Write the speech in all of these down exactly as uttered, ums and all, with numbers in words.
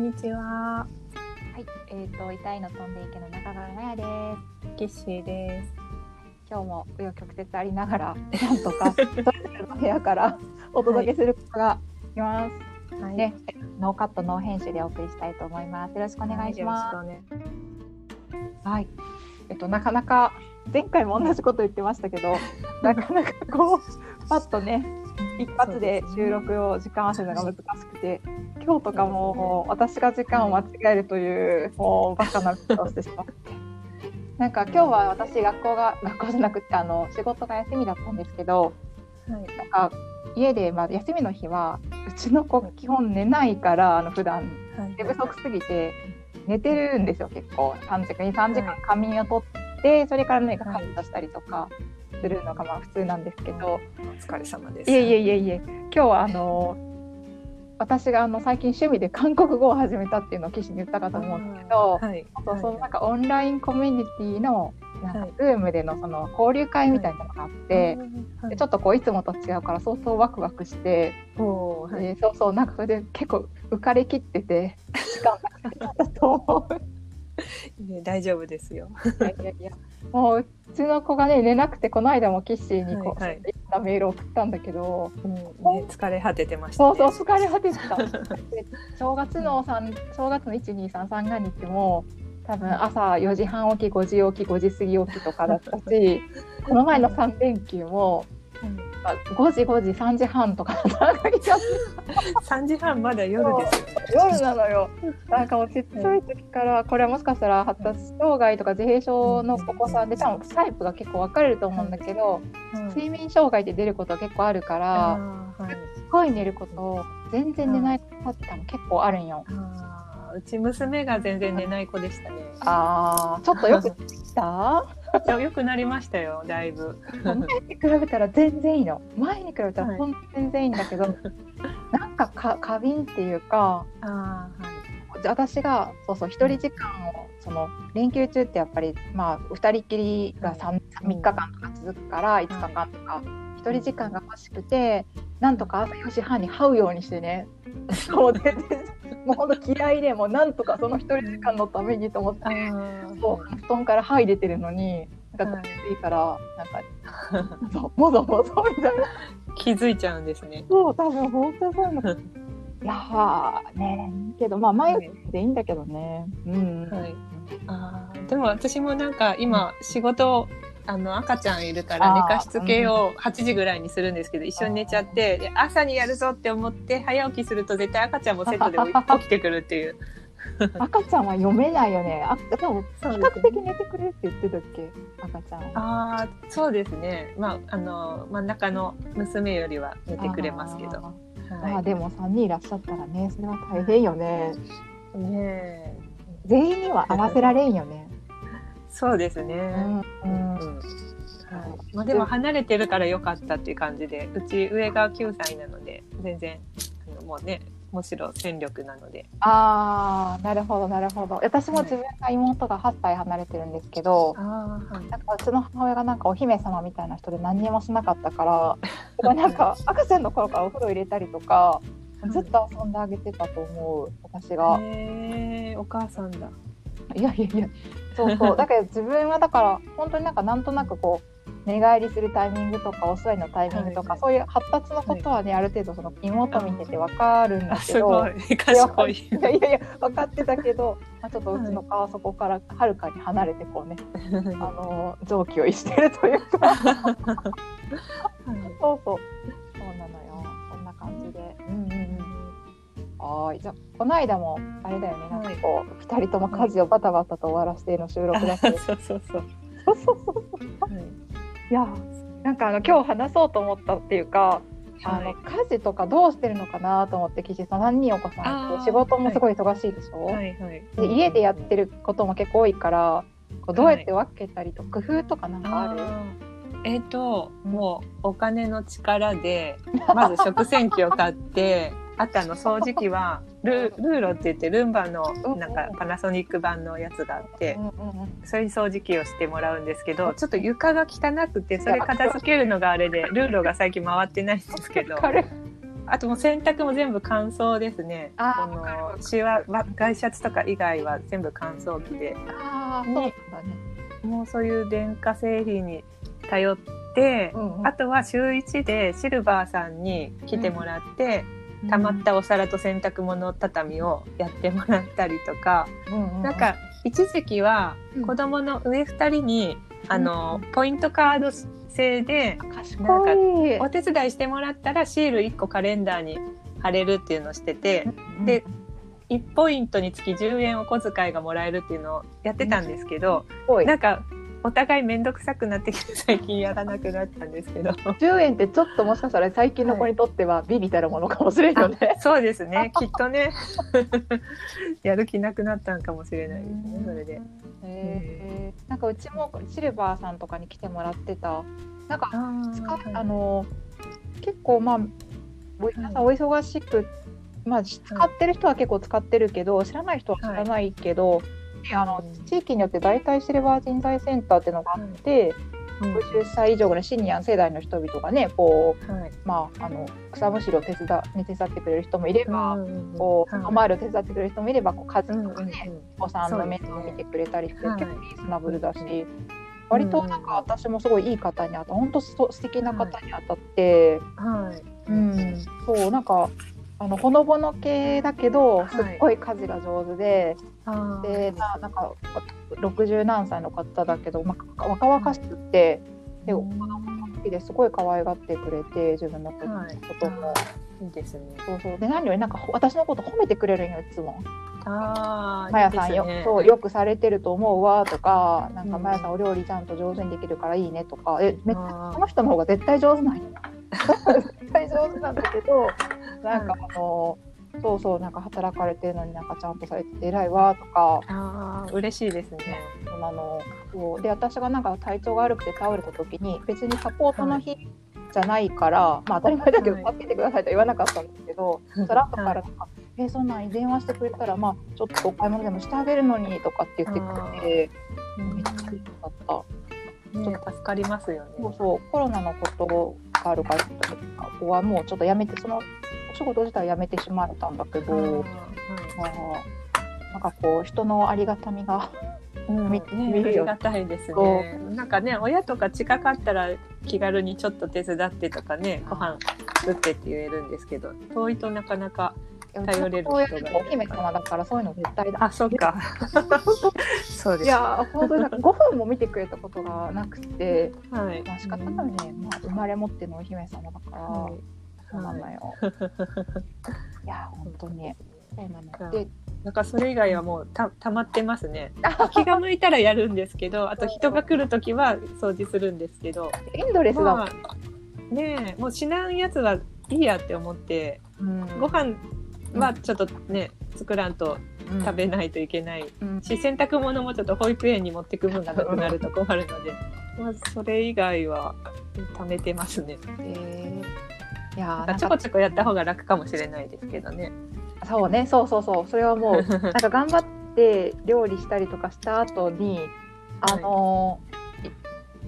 にちは。 はい、えーと、痛いの飛んで池の中川まやです。 キッシーです。 今日も紆余曲折ありながら、なんとかそれぞれの部屋からお届けすることができます。はい、ね、ノーカットノー編集でお送りしたいと思います。よろしくお願いします。はい、よろしくお願いします。はい、えっとなかなか前回も同じこと言ってましたけど、なかなかこうパッとね一発で収録を時間合わせるのが難しくて、今日とかも私が時間を間違えるというもうバカなことをしてしまってなんか今日は私学校が学校じゃなくてあの仕事が休みだったんですけど、はい、なんか家で、まあ、休みの日はうちの子基本寝ないからあの普段寝不足すぎて寝てるんですよ。結構さんじかんにさんじかん仮眠をとってそれから何かカットしたりとかするのがまあ普通なんですけど、 お疲れ様です。 いえいえいえいえ、今日はあの私があの最近趣味で韓国語を始めたっていうのを岸に言ったかと思うんですけど、はい、あとそのなんかオンラインコミュニティのなんか Zoom でのその交流会みたいなのがあって、はい、でちょっとこういつもと違うから相当ワクワクして、はい、でそうそうなんかそれで結構浮かれきってて時間がかかったと思う。 大丈夫ですよ。 いやいやいや、もううちの子がね寝なくてこの間もキッシーにこう、はいはい、なメールを送ったんだけど、 うんね、疲れ果ててましたね。 そうそう疲れ果ててた正月の3正月のいちにさんさんが日も多分朝よじはん起きごじ起きごじ過ぎ起きとかだったしこの前のさん連休も、うん、ごじごじさんじはんとかだったさんじはんまだ夜ですよね。 夜なのよ。なんかもうちっちゃい時からこれはもしかしたら発達障害とか自閉症のお子さんで多分タイプが結構分かれると思うんだけど、うん、睡眠障害って出ること結構あるから、はい、すごい寝ること全然寝ない子っても結構あるんよ。 あうち娘が全然寝ない子でしたね。 あーちょっとよくきたよくなりましたよだいぶ。 前に比べたら全然いいの。前に比べたら本当に全然いいんだけど、はい、なんかか過敏っていうか、あ、はい、私がそうそう一人時間をその連休中ってやっぱりまあふたりきりが 3, みっかかんとか続くからいつかかんとか一人時間が欲しくてなんとか朝よじはんに這うようにしてねそうでもうほんと嫌いでもうなんとかその一人時間のためにと思ってそう布団から這い出てるのになんかいいからなんかそうもぞもぞみたいな気づいちゃうんですね。 そう多分本当そうなのいやねけどまあ毎日でいいんだけどね、はいうんはい、 あでも私もなんか今仕事あの赤ちゃんいるから寝かしつけをはちじぐらいにするんですけど、うん、一緒に寝ちゃってで朝にやるぞって思って早起きすると絶対赤ちゃんもセットで起きてくるっていう赤ちゃんは読めないよね。あでも比較的寝てくれるって言ってたっけ赤ちゃんは。あそうですね、まあ、あの真ん中の娘よりは寝てくれますけどあ、 はい、あでもさんにんいらっしゃったらねそれは大変よね。 ね全員には合わせられんよねそうですね、うんうんうんはいまあ、でも離れてるから良かったっていう感じでうち上がきゅうさいなので全然あのもうねむしろ戦力なので。 あーなるほどなるほど。私も自分が妹がはっさい離れてるんですけど、はい、なんかうちの母親がなんかお姫様みたいな人で何にもしなかったからなんか赤ちゃんの頃からお風呂入れたりとかずっと遊んであげてたと思う私が。 へーお母さんだ。 いやいやいやそうそうだけど自分はだから本当になんかなんとなくこう寝返りするタイミングとかお座りのタイミングとか、はいはい、そういう発達のことはね、はい、ある程度その妹見てて分かるんだけどすごい賢い。 いやいやいや分かってたけど、まあ、ちょっとうちの子はそこからはるかに離れてこうね、はい、あの常軌を逸してるというか、はい、そうそうそうなのよそんな感じで、うんうんうん、はいじゃあこの間もあれだよねなんかこう、はい、ふたりとも家事をバタバタと終わらせての収録だけどそうそうそうそうそうそうそう、はいいやなんかあの今日話そうと思ったっていうか、はい、あの家事とかどうしてるのかなと思って岸さんさんにんお子さんって仕事もすごい忙しいでしょ、はいはいはい、で家でやってることも結構多いからこうどうやって分けたりと、はい、工夫とかなんかある？ えーと、もうお金の力でまず食洗機を買ってあとあの掃除機は ル, ルーロって言ってルンバのなんかパナソニック版のやつがあってそれに掃除機をしてもらうんですけどちょっと床が汚くてそれ片付けるのがあれでルーロが最近回ってないんですけどあともう洗濯も全部乾燥ですね。 あこのシワワイシャツとか以外は全部乾燥機で、 ああ、そうなんだね。 もうそういう電化製品に頼って、 うんうん、 あとは週いちでシルバーさんに来てもらって、うん、溜まったお皿と洗濯物畳をやってもらったりとか、うんうん、なんか一時期は子供の上ふたりに、うん、あのポイントカード制で、 うん、なんかお手伝いしてもらったらシールいっこカレンダーに貼れるっていうのをしてて、うん、でいちポイントにつきじゅうえんお小遣いがもらえるっていうのをやってたんですけど、うん、なんかお互いめんどくさくなってきて最近やらなくなったんですけど、 じゅうえんってちょっともしかしたら最近の子にとってはビビたるものかもしれんよね、はい、 そうですね、きっとねやる気なくなったのかもしれないですね、それで。 へー、なんかうちもシルバーさんとかに来てもらってた、なんかああの結構まあ皆さんお忙しく、まあ、使ってる人は結構使ってるけど、知らない人は知らないけど、はい、あの地域によって大体シルバー人材センターっていうのがあって、うん、ろくじゅっさい以上ぐらいシニア世代の人々がねこう、はい、まあ、あの草むしりを手伝、ね、手伝ってくれる人もいれば、うん、こう墓参りを手伝ってくれる人もいれば、こう家事とかね、うんうん、お子さんの面倒を見てくれたりして、ね、結構リーズナブルだし、はい、割となんか私もすごいいい方に当たって本当素敵な方に当たって、はい、うん、そうなんかあのほのぼの系だけどすっごい家事が上手で、はい、で な, なんかろくじゅう何歳の方だけど、まあ、若々しくて、で子供も好きですごい可愛がってくれて、自分のことも、はい、 いいですね。 そうそうで何よりなんか私のこと褒めてくれるんよいつも。 あマヤさんよ、ね、そうよくされてると思うわとか、なんかマヤさんお料理ちゃんと上手にできるからいいねとか、えめっちゃその人の方が絶対上手なんよ絶対上手なんだけど、なんかあのそうそうなんか働かれてるのになんかちゃんとされてて偉いわとか、 あ嬉しいですね。 そあのそうで私がなんか体調が悪くて倒れた時に別にサポートの日じゃないから、はい、まあ当たり前だけど、はい、助けてくださいとは言わなかったんですけど、そら後からなんか、はい、えそんなに電話してくれたらまあちょっとお買い物でもしてあげるのにとかって言ってくれて、めっちゃいいだった。 ね、助かりますよね。 そうそうコロナのことがあるからここはもうちょっとやめて、そのお仕事自体はやめてしまったんだけど、はい、なんかこう人のありがたみが、 うん、見ね、ありがたいですね。なんかね親とか近かったら気軽にちょっと手伝ってとかね、ご飯作ってって言えるんですけど、遠いとなかなか頼れる人がいる。 お姫様だからそういうの絶対だ。 あ、そうか。そうです。 いや本当になんかごふんも見てくれたことがなくて、はい、まあ仕方ないね。まあ生まれ持ってのお姫様だから、はい、そうなのよ。はい、いや本当にそうなの。で、 なんかそれ以外はもう た, たまってますね。気が向いたらやるんですけど、あと人が来るときは掃除するんですけど。 エンドレスだもん。 まあ、ねえもうしないやつはいいやって思って、うん、ご飯はちょっとね、うん、作らんと食べないといけない、うん、し洗濯物もちょっと保育園に持ってく分がなくなると困るので、まあ、それ以外は貯めてますね。えー、いやなんかちょこちょこやった方が楽かもしれないですけどね。 そうね、そうそうそう、それはもうなんか頑張って料理したりとかした後にあのーはい、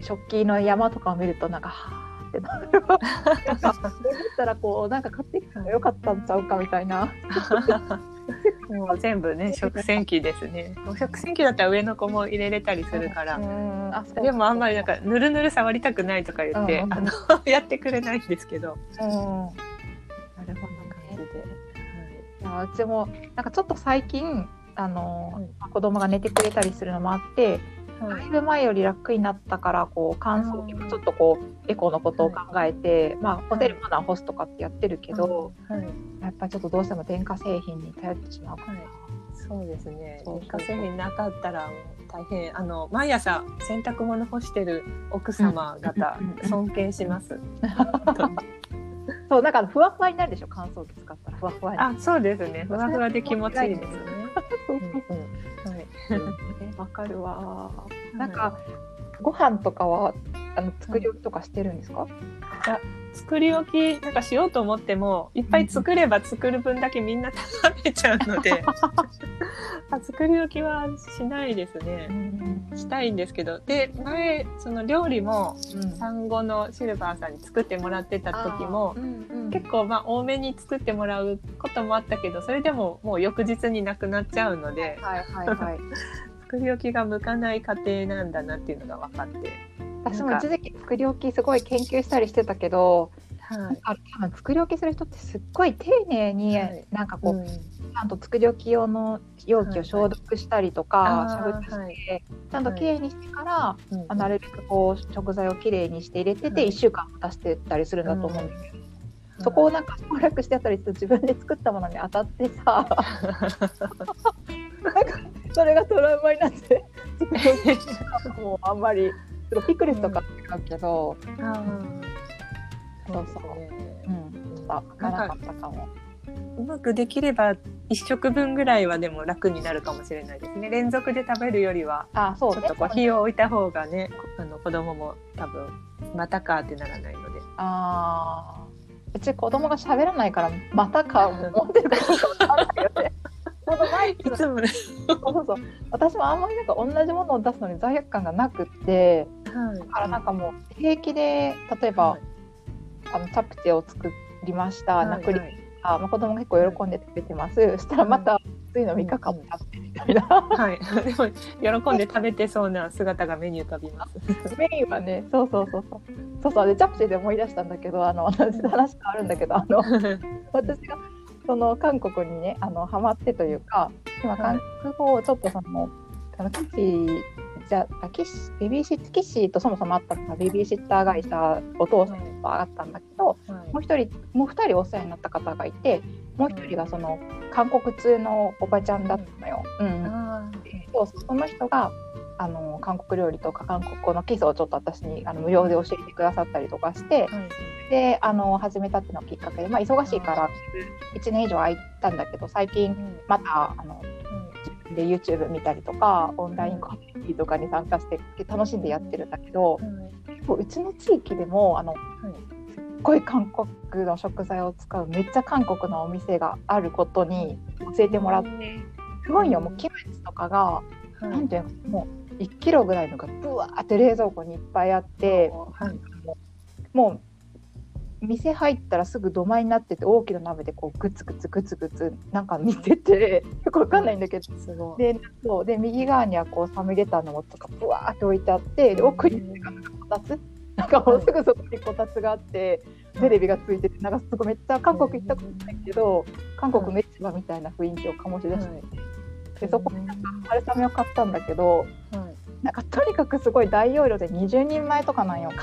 食器の山とかを見るとなんかはーってなるわ。なんかそうったらこうなんか買ってきたらよかったんちゃうかみたいな。 もう全部ね食洗機ですね。食洗機だったら上の子も入れれたりするから、うん、あでもあんまりなんかぬるぬる触りたくないとか言って、うん、あのやってくれないんですけど、うん、なるほど感じで、はい、 いやうちもなんかちょっと最近あの、うん、子供が寝てくれたりするのもあって、はい、だいぶ前より楽になったからこう乾燥機もちょっとこうエコのことを考えて、はい、まあホテルマナー干すとかってやってるけど、はい、やっぱりちょっとどうしても電化製品に頼ってしまうから、はい、 そうですね。電化製品なかったらもう大変。あの毎朝洗濯物干してる奥様方、うん、尊敬します。 そうなんかふわふわになるでしょ、乾燥機使ったらふわふわに。 あ、そうですね。ふわふわで気持ちいいですね。そうそうそう。 はい。わかるわ。なんかご飯とかはあの作り置きとかしてるんですか？ いや作り置きなんかしようと思ってもいっぱい作れば作る分だけみんな食べちゃうのであ作り置きはしないですね、うん、したいんですけどで前その料理も、うん、産後のシルバーさんに作ってもらってた時も、うんうん、結構まあ多めに作ってもらうこともあったけどそれでももう翌日になくなっちゃうので、はいはいはいはい、作り置きが向かない家庭なんだなっていうのが分かって私も一時期作り置きすごい研究したりしてたけど、はい、あ多分作り置きする人ってすっごい丁寧に、はい、なんかこう、うん、ちゃんと作り置き用の容器を消毒したりとか、しゃぶって、はい、ちゃんときれいにしてから、はい、なるべくこう食材をきれいにして入れてて、はい、いっしゅうかん出してたりするんだと思うんですけど、はい、そこをなんか省略してやったりすると自分で作ったものに当たってさなんかそれがトラウマになって作り置きもうあんまりピクルスとか使うけど、うん、そうそう、うん、ちょっと開かなかったかも。 うまくできればいっ食分ぐらいはでも楽になるかもしれないですね。連続で食べるよりはあそう、ね、ちょっとこう火を置いた方がねあの子供も多分またかってならないので。 あうち子供が喋らないからまたか思ってるか分かんないよねいつもねそうそう私もあんまりなんか同じものを出すのに罪悪感がなくって、はい、だからなんかもう平気で例えば、はい、あのチャプチェを作りました、はい、ナクリあ、まあ、子供結構喜んで食べてます、はい、そしたらまた次のみっかかんも食べてみたいな、 はい、でも喜んで食べてそうな姿が目に浮かびますメインはねそうそうそうそうそうそうでチャプチェで思い出したんだけどあの話変わるんだけどあの私がその韓国にねあのハマってというか今韓国語をちょっとその、はい、あのキッシーじゃあキッシーベビーシッキッシーとそもそもあったのがベビーシッター会社お父さんとあったんだけど、はい、もう一人もう二人お世話になった方がいてもう一人がその韓国通のおばちゃんだったのよ、うんうん、そうそうその人があの韓国料理とか韓国語の基礎をちょっと私にあの無料で教えてくださったりとかして、はい、であの始めたっていうのをきっかけで、まあ、忙しいからいちねん以上空いたんだけど最近またあの自分で YouTube 見たりとかオンラインコミュニティとかに参加して楽しんでやってるんだけど、結構うちの地域でもあの、すっごい韓国の食材を使うめっちゃ韓国のお店があることに教えてもらってすごいよもうキムチとかが、なんていうのもういちキロぐらいのがブワーって冷蔵庫にいっぱいあって、はい、もう店入ったらすぐ土間になってて大きな鍋でこうグツグツグツグツなんか煮ててよくわかんないんだけど、すごいでそうで右側にはこうサムゲタンの素とかブワーって置いてあってで奥になんかこたつなんかもうすぐそこにこたつがあって、はい、テレビがついててなんかすごいめっちゃ韓国行ったことないけど、はい、韓国の市場みたいな雰囲気を醸し出して、はい、でそこになんか春雨を買ったんだけど、はい、なんかとにかくすごい大容量でにじゅうにんまえとかなんよ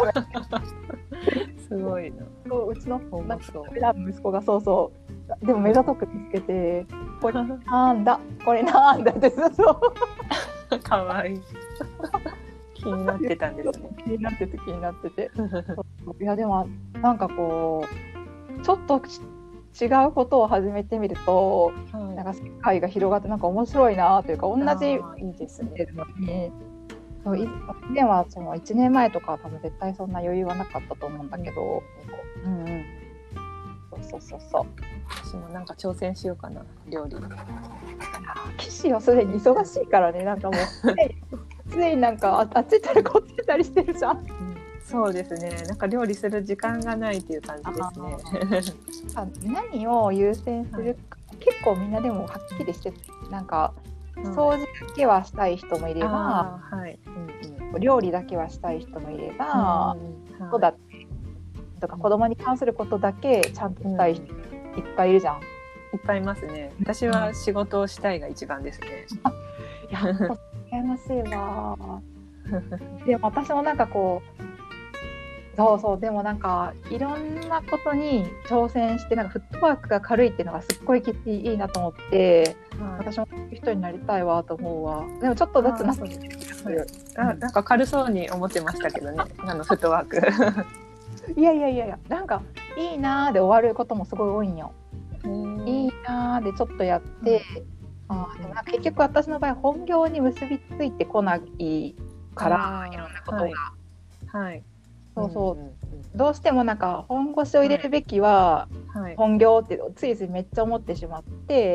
すごいな。 そううちのなんか息子がそうそうでも目ざとく見つけてこれなんだこれなんだってずっとかわいい気になってたんですね気になってて気になってていやでもなんかこうちょっと違うことを始めてみると、はい、なんか世界が広がってなんか面白いなというか同じいいですね。 のにそう以前はそのいちねんまえとかは多分絶対そんな余裕はなかったと思うんだけど、うんうん、そうそうそうそう私もなんか挑戦しようかな料理。 岸はすでに忙しいからねなんかもうすでになんかあっち行ったりこっち行ったりしてるじゃん。うんそうですね。なんか料理する時間がないっていう感じですね。 あ何を優先するか、はい、結構みんなでもはっきりしてなんか掃除だけはしたい人もいれば、はいうんうん、料理だけはしたい人もいれば、うんはい、子育てとか子供に関することだけちゃんとしたい人、うん、いっぱいいるじゃん。 いっぱいいますね。私は仕事をしたいが一番ですね。 いや羨ましいわ。でも私もなんかこうそうそうでもなんかいろんなことに挑戦してなんかフットワークが軽いっていうのがすっごいきいいなと思って、はい、私もそういう人になりたいわと思うわ。でもちょっと雑なそうですあなんか軽そうに思ってましたけどねあのフットワークいやいやいやいやなんかいいなーで終わることもすごい多いんよ。いいなーでちょっとやって、うん、あでもなんか結局私の場合本業に結びついてこないからいろんなことが、はいはい。 そうそう、 んんんどうしてもなんか本腰を入れるべきははい。 本業ってついついめっちゃ思ってしまって、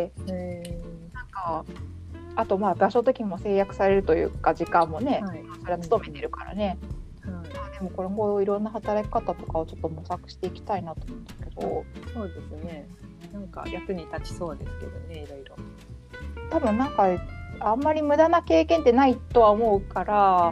へなんかあとまあ場所的にも制約されるというか時間もね、 ーはい。 それは勤めてるからね、 はい。 でもこれ後いろんな働き方とかをちょっと模索していきたいなと思うんだけど、 そうですね。なんか役に立ちそうですけどね、いろいろ。 多分なんかあんまり無駄な経験ってないとは思うから、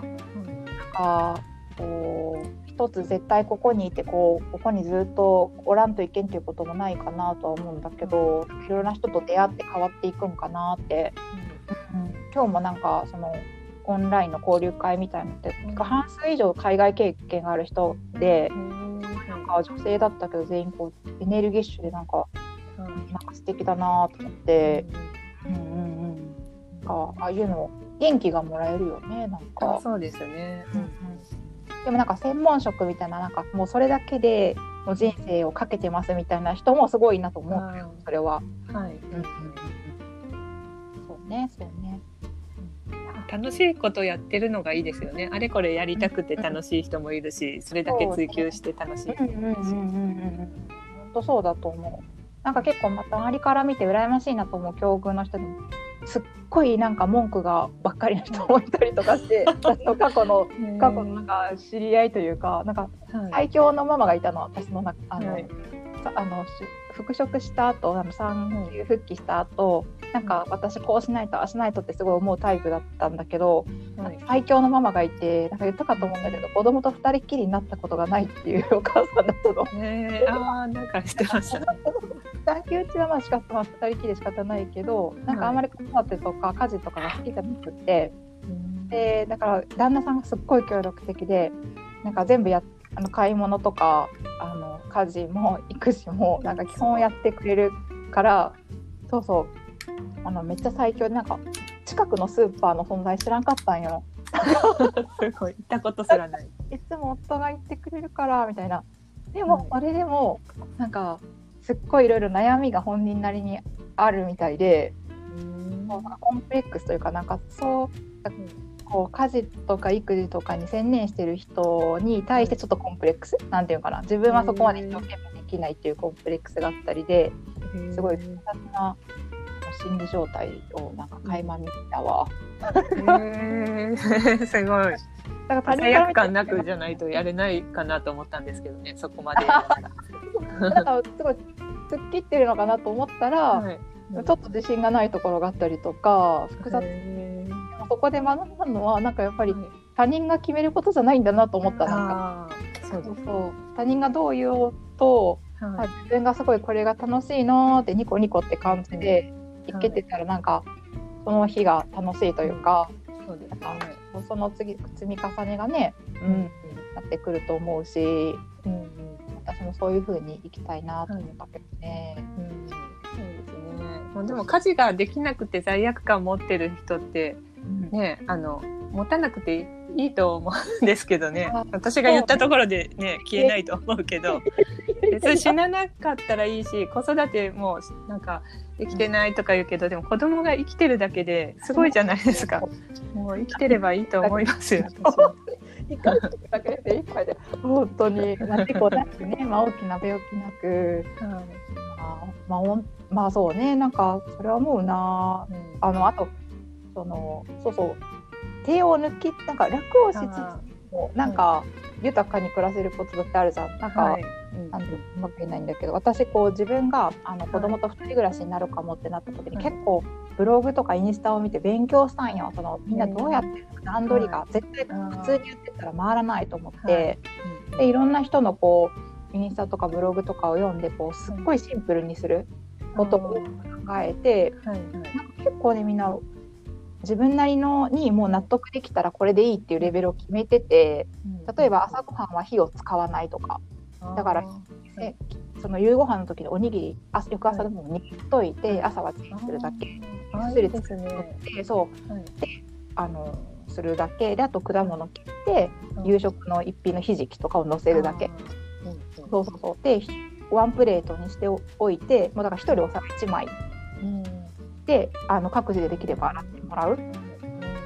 なんかこう一つ絶対ここにいてこうここにずっとおらんといけんっていうこともないかなとは思うんだけど、いろいろな人と出会って変わっていくんかなって、うん、今日もなんかそのオンラインの交流会みたいなのって半数以上海外経験がある人で、なんか女性だったけど全員こうエネルギッシュでなんか、なんか素敵だなと思って、うんうんうん、なんかああいうの元気がもらえるよね、なんか。 そうですね。うんうんでもなんか専門職みたいな、なんかもうそれだけでもう人生をかけてますみたいな人もすごいなと思うよ、それは。 はい。 うんうんうん、そうね、そうね。 楽しいことやってるのがいいですよね。あれこれやりたくて楽しい人もいるし、それだけ追求して楽しい人もいるし。うんうんうんうん。 本当そうだと思う。なんか結構また周りから見て羨ましいなと思う境遇の人でもすっごいなんか文句がばっかりの人もいたりとかして私の過去の過去のなんか知り合いというか、なんか最強のママがいたの、私の中あの、はい、あの復職した後あの産休復帰した後、なんか私こうしないとああしないとってすごい思うタイプだったんだけど、はい、最強のママがいてなんか言ったかと思うんだけど、子供と二人っきりになったことがないっていうお母さんだったの。 へー、あーなんか知ってましたね。 産休中はまあ仕方、まあ、ふたりきりで仕方ないけど、なんかあんまり子育てとか家事とかが好きじゃなくて、はい、でだから旦那さんがすっごい協力的で、なんか全部やあの買い物とかあの家事も育児もなんか基本やってくれるから、そうそうあのめっちゃ最強で、なんか近くのスーパーの存在知らんかったんよ。 すごい、行ったことすらない。 いつも夫が言ってくれるからみたいな。でも、はい、あれでもなんかすっごいいろいろ悩みが本人なりにあるみたいで、うん、コンプレックスというか、なんかそうこう家事とか育児とかに専念してる人に対してちょっとコンプレックス、なんていうかな、自分はそこまで一生懸命できないっていうコンプレックスがあったりで、すごい複雑な心理状態をなんか垣間見たわ。へーすごい。だから罪悪感なくじゃないとやれないかなと思ったんですけどね、そこまでやるなんかすごい突っ切ってるのかなと思ったら、はい、ちょっと自信がないところがあったりとか複雑。そこで学んだのはなんかやっぱり他人が決めることじゃないんだなと思った。なんかそうそうそう他人がどう言おうと、はい、自分がすごいこれが楽しいのってニコニコって感じでいけてたら、なんかその日が楽しいというか、そうですね、その次積み重ねがね、うんうん、なってくると思うし、うんうん、私もそういう風に生きたいなと思ったけどね。はい、うん、そうですね。もうでも家事ができなくて罪悪感持ってる人ってね、うん、あの持たなくていいと思うんですけどね。私が言ったところでね消えないと思うけど、別に死ななかったらいいし、子育てもなんか生きてないとか言うけど、でも子供が生きてるだけですごいじゃないですか。もう生きてればいいと思いますよ。私は。 生きてるだけでいっぱいで本当に事故なくね、まあ、大きな病気なく、うん、あまあまあそうね、なんかそれは思うな。うん、あのあとそのそうそう手を抜きなんか楽をしつつもなんか豊かに暮らせることだってあるじゃん。なんか、はい、なんでうまく言えないんだけど、私こう自分があの子供とふたり暮らしになるかもってなった時に、はい、結構ブログとかインスタを見て勉強したんよ。そのみんなどうやって段取りが、はい、絶対普通にやってたら回らないと思って、はい、でいろんな人のこうインスタとかブログとかを読んでこうすっごいシンプルにすることを考えて、はいはい、なんか結構ねみんな自分なりのにもう納得できたらこれでいいっていうレベルを決めてて、例えば朝ごはんは火を使わないとか、だからその夕ごはんの時におにぎり翌朝でも握っといて朝はチンするだけ、すり作ってそうであのするだけで、あと果物切って夕食の一品のひじきとかを乗せるだけ、そうそうそうでワンプレートにしておいて、もうだから一人お皿いちまいであの各自でできれば洗ってもらう、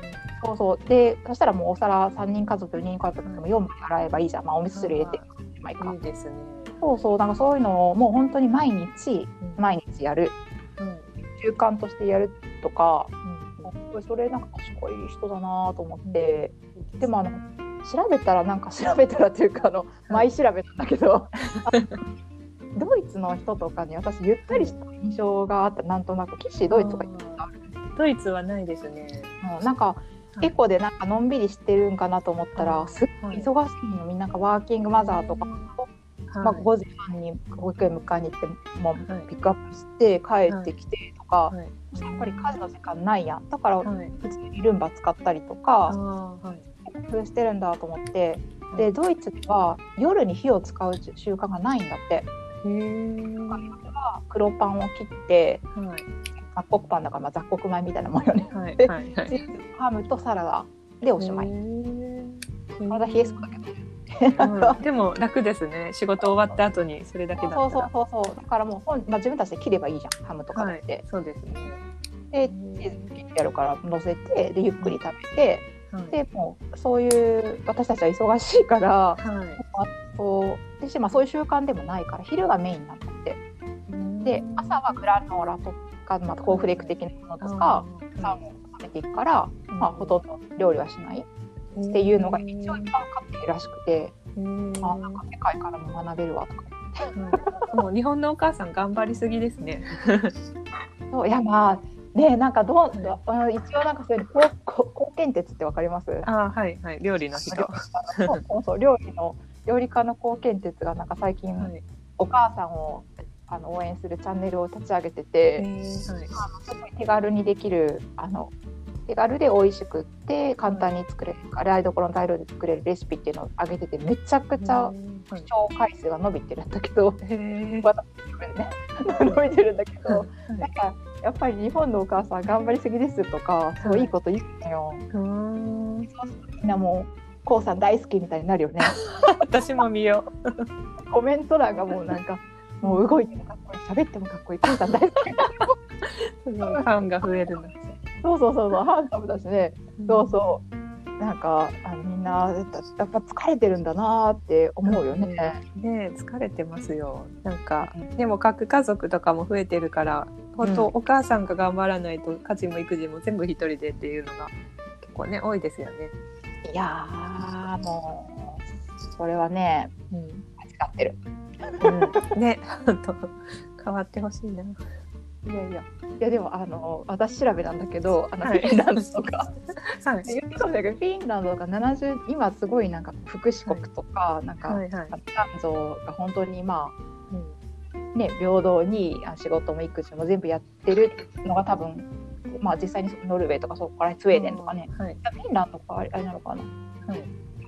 そうそうでそしたらもうお皿さんにん家族よにん家族でもよんまい洗えばいいじゃん、まあ、お味噌汁入れてまあいいかいいですね。 そうそうなんかそういうのをもう本当に毎日、うん、毎日やる、うん、習慣としてやるとか、うん、それなんか賢い人だなと思って、うん、でもあの調べたらなんか調べたらっていうかあの前調べたんだけどドイツの人とかに私ゆったりした印象があった。なんとなくキッシードイツとか行ったことある？ ドイツはないですね。 うん、なんかエコでなんかのんびりしてるんかなと思ったら、はい、すっごい忙しいの。みんながワーキングマザーとか、はいまあ、ごじはんに保育園迎えに行ってもうピックアップして帰ってきてとか、はいはい、やっぱり家事の時間ないやん。だから普通にルンバ使ったりとか、はい、工夫してるんだと思って、でドイツでは夜に火を使う習慣がないんだって。へー。は黒パンを切って、はい、雑穀パンだからまあ雑穀米みたいなもんよね、はいではいはい、チーズハムとサラダでおしまい。体冷えそうだけど、 うん、でも楽ですね。仕事終わった後にそれだけだったら。 そうそうそうそうだからもう、まあ、自分たちで切ればいいじゃんハムとかって、はい、 そうですね。 でチーズ切ってやるから乗せてでゆっくり食べて、はい、でもうそういう私たちは忙しいから、はい、あとで、まあ、そういう習慣でもないから昼がメインなんだって。で朝はグラノーラとか、まあ、コーンフレーク的なものとかサーモンを食べていくから、まあ、ほとんど料理はしないっていうのが一応一番分かってるらしくて、あなんか世界からも学べるわとか言って、 うん、もう日本のお母さん頑張りすぎですね。 そういやまあねなんかどう一応なんかそういう貢献鉄ってわかります？ あはいはい料理の人。 そうそうそう料理の料理家の貢献鉄がなんか最近、はい、お母さんをあの応援するチャンネルを立ち上げてて、はい、あの手軽にできるあの手軽で美味しくって簡単に作れる洗いどころの材料で作れるレシピっていうのを上げててめちゃくちゃ視聴回数が伸びてるんだけど私ね伸びてるんだけど、はい、なんかやっぱり日本のお母さん頑張りすぎですとかそういいこと言うのよ、はい、みんなもうこうさん大好きみたいになるよね。 私も見ようコメント欄がもうなんかもう動いてもかっこいい喋ってもかっこいいこうさん大好きファンが増えるの。 そうそうそうそうハンサムだしね、うん、そうそうなんかあのみんなやっぱ疲れてるんだなって思うよね。 ね疲れてますよ。なんか、うん、でも各家族とかも増えてるから本当、うん、お母さんが頑張らないと家事も育児も全部一人でっていうのが結構ね多いですよね。 いやーもうそれはね、うん、間違ってる、 うん、ね本当変わってほしいな。 いやいやいやでもあの私調べなんだけどあの、はい、フィンランドとか、はい、そうだけどフィンランドとかななじゅう今すごいなんか福祉国とか、はい、なんか、はいはい、男女が本当にまあ、うんね、平等に仕事も育児も全部やってるのが多分まあ実際にノルウェーとかそこからスウェーデンとかね、はい、フィンランドとかあれなのかな、はい、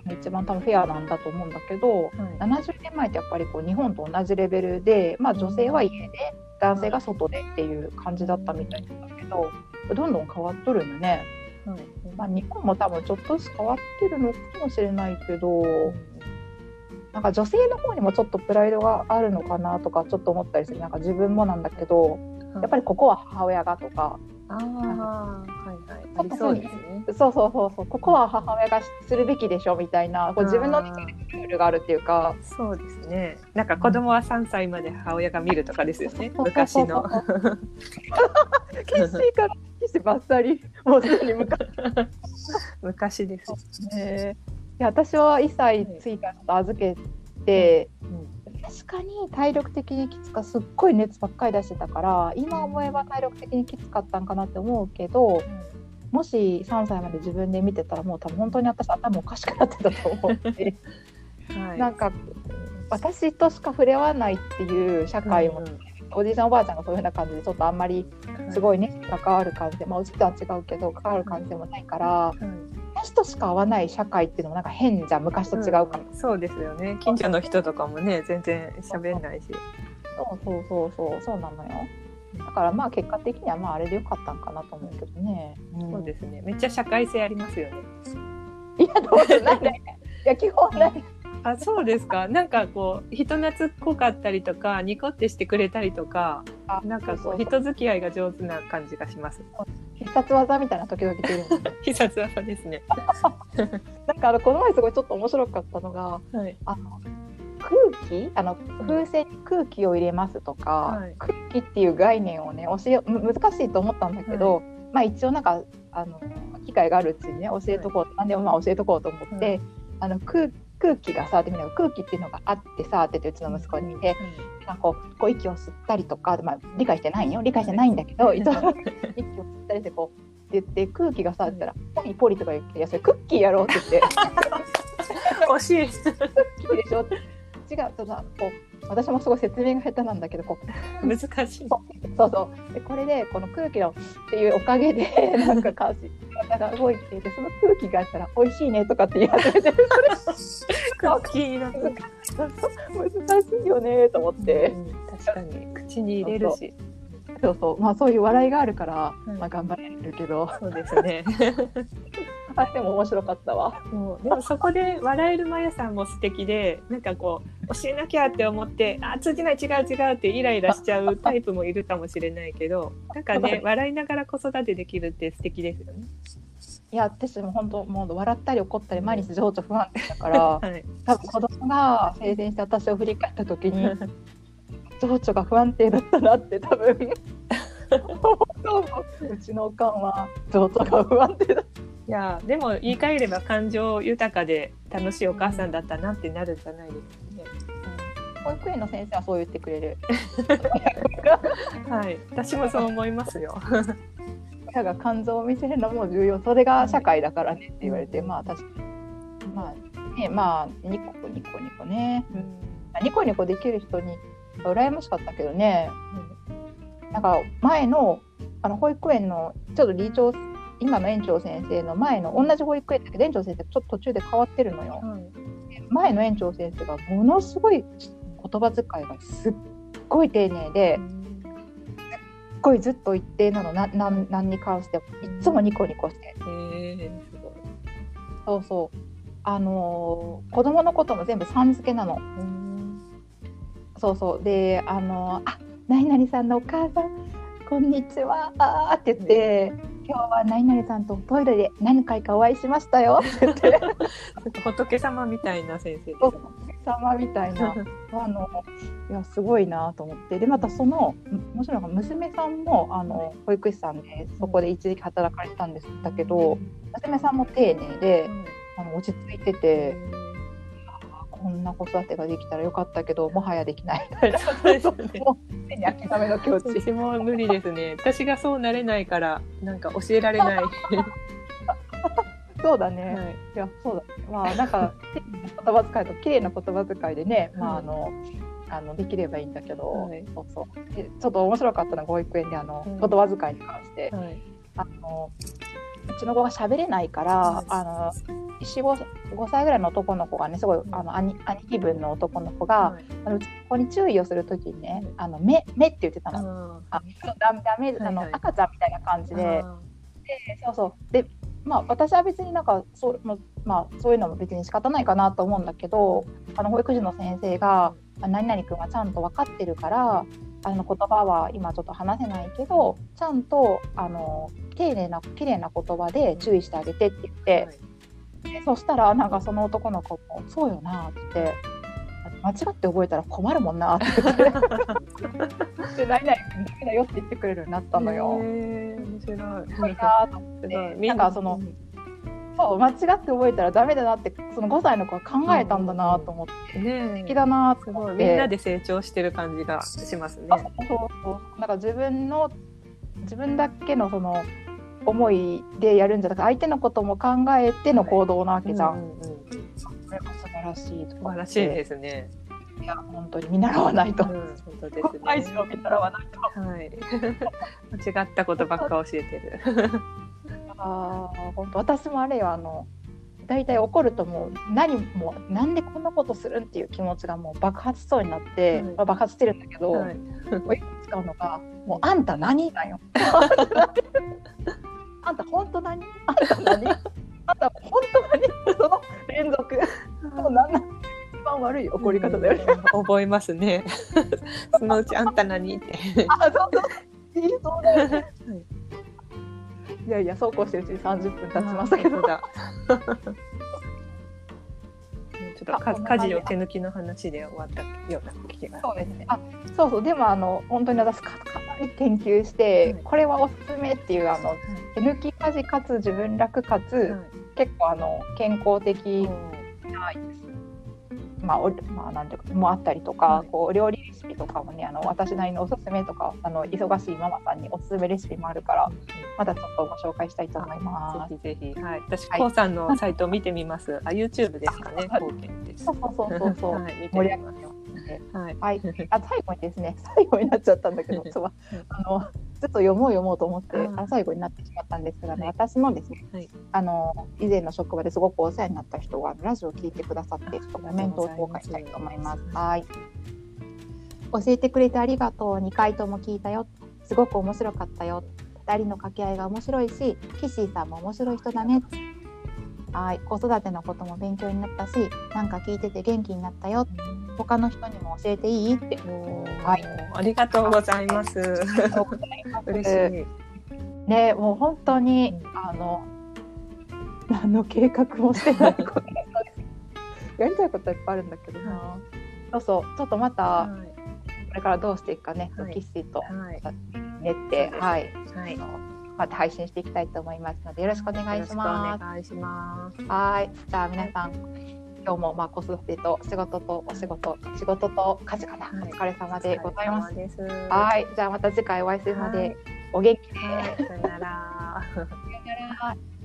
一番多分フェアなんだと思うんだけど、はい、ななじゅうねんまえってやっぱりこう日本と同じレベルで、まあ、女性は家で、男性が外でっていう感じだったみたいなんだけどどんどん変わっとるんよね、はいまあ、日本も多分ちょっとずつ変わってるのかもしれないけどなんか女性の方にもちょっとプライドがあるのかなとかちょっと思ったりする。なんか自分もなんだけどやっぱりここは母親がとかああはいはいありそうですね。そうそうそうそうここは母親がするべきでしょみたいなこう自分の中でルールがあるっていうか。 そうですね。なんか子供はさんさいまで母親が見るとかですよね、うん、昔のキッシーからキッシーバッサリもうすでに昔昔ですね。いや私はいっさいついから預けて、うんうん、確かに体力的にきつかすっごい熱ばっかり出してたから今思えば体力的にきつかったんかなって思うけど、うん、もしさんさいまで自分で見てたらもう多分本当に私頭おかしくなってたと思って、はい、なんか私としか触れ合わないっていう社会も、うんうん、おじいちゃんおばあちゃんがそういう風な感じでちょっとあんまりすごいね、はい、関わる感じで、まあ、うちとは違うけど関わる感じでもないから、うん、私としか会わない社会っていうのもなんか変じゃん昔と違うから、 うん、そうですよね。近所の人とかもね全然喋んないし。 そうそうそうそうそうなのよ。だからまあ結果的にはまああれでよかったんかなと思うけどね、 うん、そうですね。めっちゃ社会性ありますよね。 いやどうせなんでいや基本ない。 あそうですか。なんかこう人懐っこかったりとかニコってしてくれたりとかなんかこう人付き合いが上手な感じがします。 必殺技みたいな時々出るんで必殺技ですね。 なんかあのこの前すごいちょっと面白かったのが、 はい、 あの空気あの風船に空気を入れますとか、はい、空気っていう概念をね教え難しいと思ったんだけど、はい、まあ一応なんかあの機会があるうちにね教えとこう、はい、何でもまあ教えとこうと思って、はい、あの 空, 空気がさってみんな空気っていうのがあってさってうちの息子に見て、うん、なんかこう、こう息を吸ったりとか、まあ、理解してないよ理解してないんだけど、はい、息を吸ったりしてこうって言って空気がさって言ったら、ポリポリとか言って、いやそれクッキーやろうって言って惜しいクッキーでしょって違うとさこう私もすごい説明が下手なんだけどこう難しいそうそうでこれでこの空気のっていうおかげでなんか歌詞が動いていてその空気があったら美味しいねとかって言い始めてクッキーの難しいよねと思って、 うん、確かに口に入れるしそうそうまあそういう笑いがあるから、うんまあ、頑張れるけどそうですねあでも面白かったわ。 もうでもそこで笑えるまやさんも素敵でなんかこう教えなきゃって思ってあ通じない違う違うってイライラしちゃうタイプもいるかもしれないけどなんかね笑いながら子育てできるって素敵ですよね。 いや私も本当もう笑ったり怒ったり毎日情緒不安定だから、はい、多分子供が生前して私を振り返った時に情緒が不安定だったなって多分うちのおかんは情緒が不安定だった。 いやでも言い換えれば感情豊かで楽しいお母さんだったなってなるんじゃないですかね、 うん、保育園の先生はそう言ってくれるはい私もそう思いますよ親が感情を見せるのも重要それが社会だからねって言われて、うん、まあ確かにまあねまあニコニコニコね、うん、ニコニコできる人に羨ましかったけどね、うん、なんか前のあの保育園のちょっと理事長今の園長先生の前の同じ保育園だけど園長先生ちょっと途中で変わってるのよ、うん、前の園長先生がものすごい言葉遣いがすっごい丁寧で、うん、すっごいずっと一定なのなな何に関してもいつもニコニコして、うん、そうそうあのー、子供のことも全部さん付けなの、うん、そうそうであのー、あ何々さんのお母さんこんにちはあって言って、うん今日は何々さんとトイレで何回かお会いしましたよって言って仏様みたいな先生です仏様みたいなあのいやすごいなと思ってでまたその面白いのが娘さんもあの保育士さんでそこで一時期働かれてたんですだけど娘さんも丁寧で、うん、あの落ち着いててこんな子育てができたらよかったけどもはやできないみたいなもう手に諦めの境地私も無理ですね私がそうなれないからなんか教えられないそうだね、はい、いやそうだまあなんか言葉遣いと綺麗な言葉遣いでね、まああのあのできればいいんだけど、はい、そうそうちょっと面白かったのが保育園であの、うん、言葉遣いに関して、はい、あのうちの子が喋れないから、はい、あの よん,ご 歳ぐらいの男の子がねすごい、うん、あの 兄, 兄貴分の男の子が、はい、あのうちの子に注意をするときにね、うん、あの目目って言ってたの、あダメダメ、はいはい、あの赤ちゃんみたいな感じで、でそうそうでまあ私は別になんかそう、まあ、そういうのも別に仕方ないかなと思うんだけどあの保育士の先生が何々君はちゃんと分かってるからあの言葉は今ちょっと話せないけどちゃんとあの丁寧な綺麗な言葉で注意してあげてって言って、はい、でそしたらなんかその男の子もそうよなって言って間違って覚えたら困るもんなって言ってで何々君ダメだよって言ってくれるようになったのよ。 へー面白い。 すごいなと思ってなんかそのそう間違って覚えたらダメだなってそのごさいの子は考えたんだなと思って、うんね、素敵だなと思ってみんなで成長してる感じがしますね。 そうそうなんか自分の自分だけのその思いでやるんじゃなくて相手のことも考えての行動なわけじゃん、はいうんうんうん、それが素晴らしいと素晴らしいですね。 いや本当に見習わないと、うん、 本当ですね。 愛情を見習わないと、 はい、間違ったことばっか教えてるあ本当私もあれよあのだいたい怒るともう何もなんでこんなことするんっていう気持ちがもう爆発しそうになって、はいまあ、爆発してるんだけど、はい、よく使うのがもうあんた何だよあんた本当何あんた何あんた本当何その連続もうなんなん一番悪い怒り方だよね、 うん、覚えますねそのうちあんた何ってあそうそう言いそうだよね、はいいやいや、そうこうしてるうちにさんじゅっぷん経ちましたけど。 だちょっとか家事を手抜きの話で終わったような気が。 そうですね。あ、そうそう。でもあの本当に私かかなり研究して、はい、これはおすすめっていうあの、はい、手抜き家事かつ自分楽かつ、はい、結構あの健康的な、まあおまあなんていうかもあったりとか、はい、こう料理レシピとかもね、あの私なりのおすすめとか、あの忙しいママさんにおすすめレシピもあるから、またちょっとご紹介したいと思います。 ぜひぜひ。はい。私、はい、こうさんのサイトを見てみます。あ、YouTube ですかね。こうけんです。 そうそうそうそうそう。 はい、見てみます。 はい。はい。あ、最後にですね、最後になっちゃったんだけど、そう、あのちょっと読もう読もうと思ってあ最後になってしまったんですが、ね、はい、私のですね、はい、あの以前の職場ですごくお世話になった人がラジオを聞いてくださって、ちょっとコメントを紹介したいと思います。はい。教えてくれてありがとう。にかいとも聞いたよ。すごく面白かったよ。ふたりの掛け合いが面白いし、キッシーさんも面白い人だね。はい。子育てのことも勉強になったし、なんか聞いてて元気になったよ。他の人にも教えていいって。 はい。ありがとうございます。嬉しい。 ね、もう本当に、うん、あの何の計画もしてないことやりたいことはいっぱいあるんだけどな。はい、そうそう。ちょっとまた、はい、これからどうしていくかね、はい、キッシーと練って、はい、はい、また配信していきたいと思いますので、よろしくお願いします。 お願いします。 はい。じゃあ皆さん、今日もまあ子育てと仕事とお仕事、仕事と家事かな、はい、お疲れ様でございます。はい。じゃあまた次回お会いするので、お元気で。 さよなら。 さよなら。